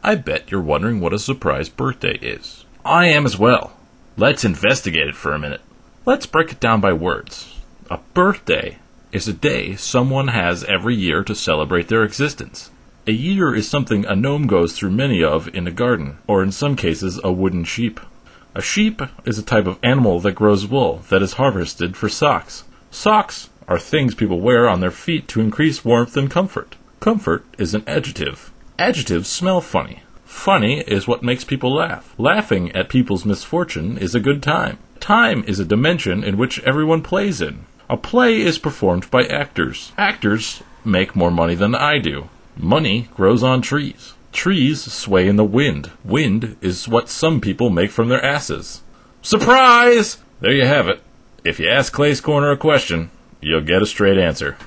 I bet you're wondering what a surprise birthday is. I am as well. Let's investigate it for a minute. Let's break it down by words. A birthday is a day someone has every year to celebrate their existence. A year is something a gnome goes through many of in a garden, or in some cases a wooden sheep. A sheep is a type of animal that grows wool that is harvested for socks. Socks are things people wear on their feet to increase warmth and comfort. Comfort is an adjective. Adjectives smell funny. Funny is what makes people laugh. Laughing at people's misfortune is a good time. Time is a dimension in which everyone plays in. A play is performed by actors. Actors make more money than I do. Money grows on trees. Trees sway in the wind. Wind is what some people make from their asses. Surprise! There you have it. If you ask Clay's Corner a question, you'll get a straight answer.